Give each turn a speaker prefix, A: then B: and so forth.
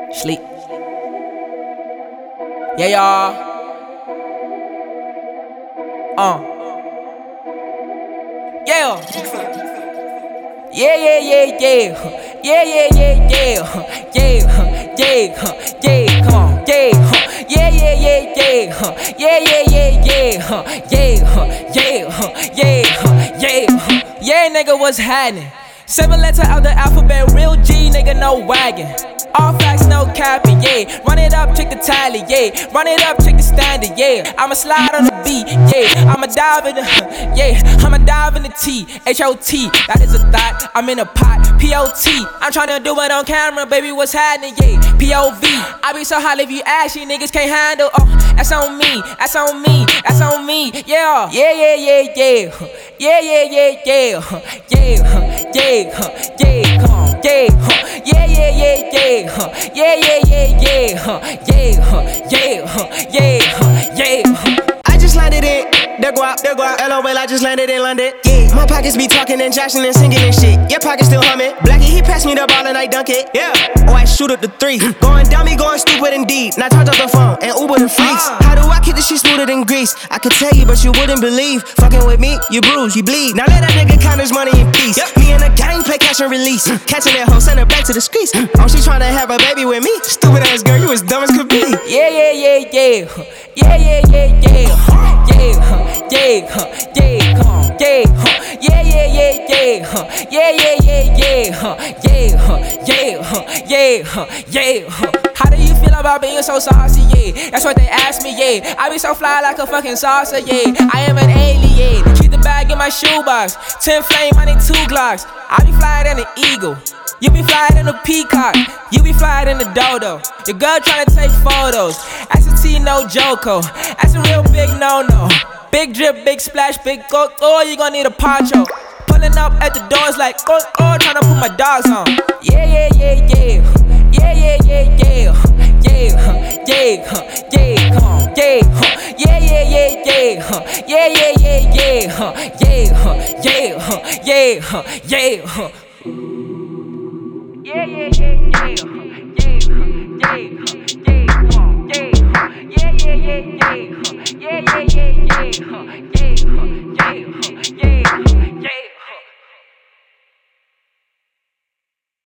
A: Sleep. Yeah, y'all. Yeah. Yeah, yeah, yeah, yeah. Yeah, yeah, yeah, yeah. Yeah, yeah, yeah. Come on, yeah. Yeah, yeah, yeah, yeah. Yeah, yeah, yeah, yeah. Yeah, yeah. Yeah, nigga, what's happening? 7 letter out the alphabet, real G, nigga, no wagon. All facts, no capping, yeah. Run it up, check the tally, yeah. Run it up, check the standard, yeah. I'ma slide on the beat, yeah. I'ma dive in the, yeah. I'ma dive in the T, H-O-T. That is a thought, I'm in a pot, P-O-T. I'm tryna do it on camera, baby, what's happening, yeah. P-O-V. I be so hot if you ask, you niggas can't handle. Oh, that's on me, that's on me, that's on me, yeah. Yeah, yeah, yeah, yeah. Yeah, yeah, yeah, yeah. Yeah, yeah, come on, yeah. Yeah, yeah, yeah, yeah. Yeah, yeah, yeah, yeah.
B: I just landed in the guap, LOL, I just landed in London. Yeah, my pockets be talking and joshing and singing and shit. Your pockets still humming. Blackie, he passed me the ball and I dunk it. Yeah, oh, I shoot up the 3. Going dummy, going stupid indeed. Now charge up the phone and Uber the freaks. How do I keep this shit smoother than grease? I could tell you, but you wouldn't believe. Fucking with me, you bruise, you bleed. Now let that nigga count his money in peace. Me and the gang play catch and release. Catching that hoe, send her back to the streets. Oh, she tryna have a baby with me. Stupid ass girl, you as dumb as could be.
A: Yeah, yeah, yeah, yeah. Yeah, yeah, yeah, yeah. Yeah, come on, yeah, yeah, yeah, yeah, yeah, yeah, yeah. How do you feel about being so saucy, yeah? That's what they ask me, yeah. I be so fly like a fucking saucer, yeah. I am an alien. Keep the bag in my shoebox. 10 flame, I need 2 Glocks. I be flyer than an eagle. You be flyer than a peacock. You be flyer than a dodo. Your girl tryna take photos. That's a T, no Joko. That's a real big no-no. Big drip, big splash, big go, oh, you gon' need a poncho. Pulling up at the doors like, oh, tryna put my dogs on. Yeah, yeah, yeah, yeah. Yeah, yeah, yeah, yeah. Yeah, come on, yeah. Yeah, yeah, yeah, yeah. Yeah, yeah, yeah, yeah. Yeah, yeah, yeah. Yeah, yeah, yeah.